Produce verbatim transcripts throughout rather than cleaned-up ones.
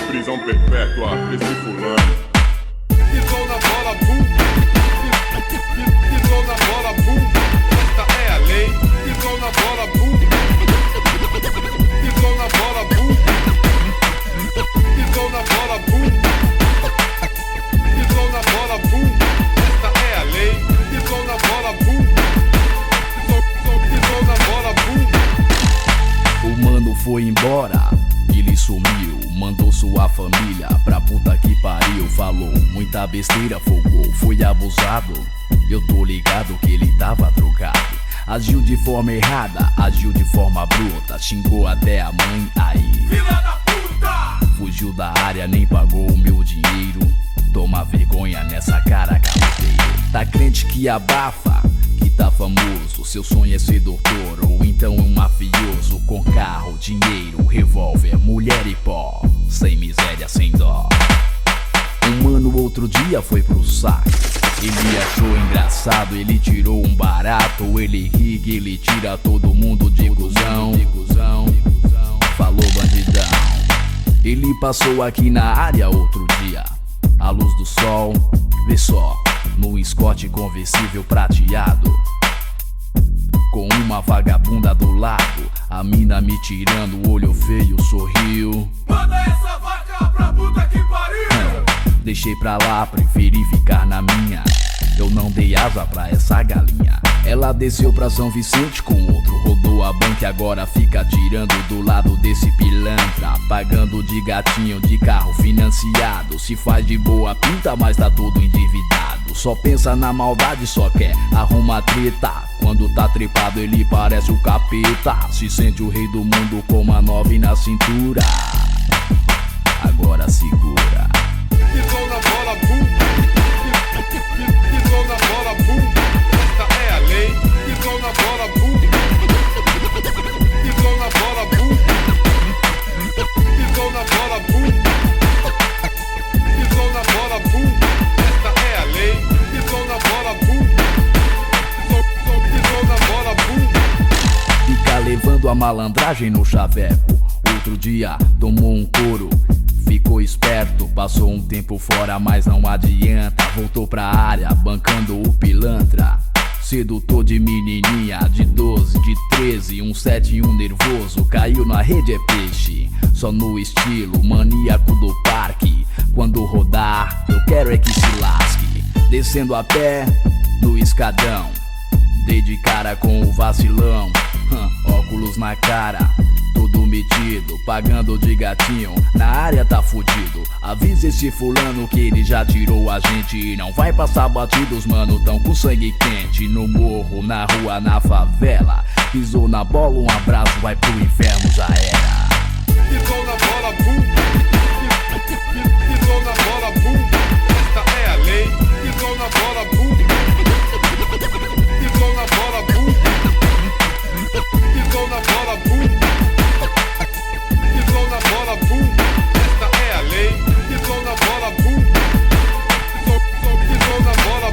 prisão perpétua pra esse fulano. Pisou na bola, bum. Pisou na bola, bum. Esta é a lei. Pisou na bola, bum. Pisou na bola, bum. Pisou na bola, bum. Pisou na bola, bum. Esta é a lei. Pisou na bola, bum. Pisou, pisou na bola, bum. O mano foi embora, ele sumiu, mandou sua família pra puta que pariu. Falou muita besteira, folgou, foi abusado. Eu tô ligado que ele tava drogado. Agiu de forma errada, agiu de forma bruta. Xingou até a mãe, aí Filha da puta! fugiu da área, nem pagou o meu dinheiro. Toma vergonha nessa cara, caloteiro. Tá crente que abafa, que tá famoso. Seu sonho é ser doutor ou então um mafioso. Com carro, dinheiro, revólver, mulher e pó. Sem miséria, sem dó. Um mano outro dia foi pro saco. Ele achou engraçado, ele tirou um barato. Ele ri, ele tira todo mundo de cuzão. Falou bandidão. Ele passou aqui na área outro dia, à luz do sol, vê só, no Escort conversível prateado, com uma vagabunda do lado. A mina me tirando, o olho feio, sorriu. Manda essa vaca pra puta que pariu! Deixei pra lá, preferi ficar na minha. Eu não dei asa pra essa galinha. Ela desceu pra São Vicente com outro, rodou a banca e agora fica tirando do lado desse pilantra. Pagando de gatinho, de carro financiado. Se faz de boa pinta, mas tá todo endividado. Só pensa na maldade, só quer arruma treta. Quando tá trepado ele parece o capeta. Se sente o rei do mundo com uma nove na cintura. Agora segura. Pisou na bola, bum. Pisou na bola, bum. Esta é a lei. Pisou na bola, bum. Pisou na bola, bum. Pisou na bola, bum. Pisou na bola, bum. Esta é a lei. Pisou na bola, bum. Pisou, pisou na bola, bum. Fica levando a malandragem no chaveco. Outro dia tomou um couro, ficou esperto, passou um tempo fora, mas não adianta. Voltou pra área, bancando o pilantra. Sedutor de menininha de doze, de treze, um sete e um nervoso. Caiu na rede é peixe, só no estilo maníaco do parque. Quando rodar, eu quero é que se lasque. Descendo a pé, no escadão, dei de cara com o vacilão. hum, Óculos na cara, todo metido, pagando de gatinho, na área tá fudido. Avisa esse fulano que ele já tirou a gente e não vai passar batidos, mano, tão com sangue quente. No morro, na rua, na favela, pisou na bola, um abraço, vai pro inferno, já era. Pisou na bola, bum. Pisou na bola, bum. Esta é a lei. Pisou na bola, bum. Pisou na bola, bum. Pisou na bola, bum. Pisou na bola, bum. Esta é a lei. Pisou na bola, bum. Pisou, pisou na bola,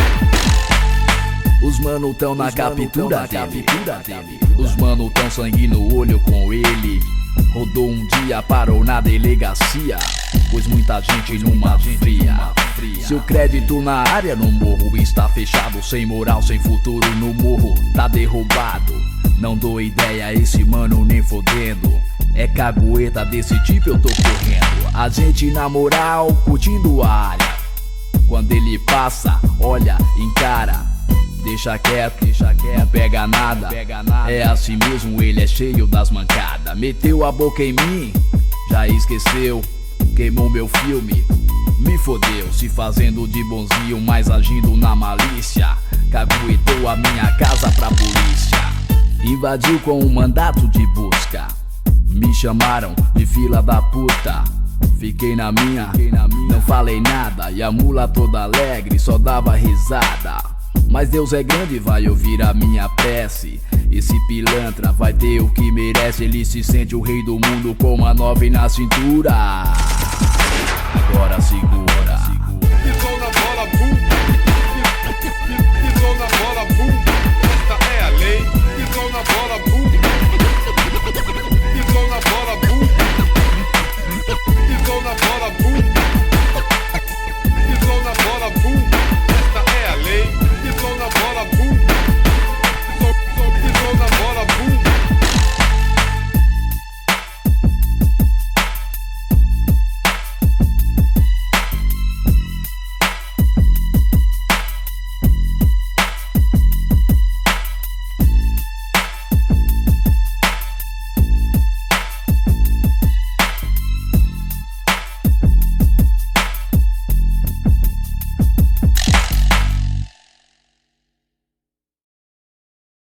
bum. Os mano tão na captura dele. Os mano tão sangue no olho com ele. Rodou um dia, parou na delegacia, pois muita gente numa fria. Seu crédito na área no morro está fechado. Sem moral, sem futuro no morro, tá derrubado. Não dou ideia, esse mano nem fodendo. É cagueta desse tipo eu tô correndo. A gente na moral, curtindo a área. Quando ele passa, olha, encara. Deixa quieto, deixa quieto, não pega nada. É assim mesmo, ele é cheio das mancadas. Meteu a boca em mim, já esqueceu. Queimou meu filme, me fodeu. Se fazendo de bonzinho, mas agindo na malícia. Caguetou a minha casa pra polícia. Invadiu com um mandato de busca. Me chamaram de fila da puta. Fiquei na minha, não falei nada. E a mula toda alegre só dava risada. Mas Deus é grande, vai ouvir a minha prece. Esse pilantra vai ter o que merece. Ele se sente o rei do mundo com uma nove na cintura. Agora segura.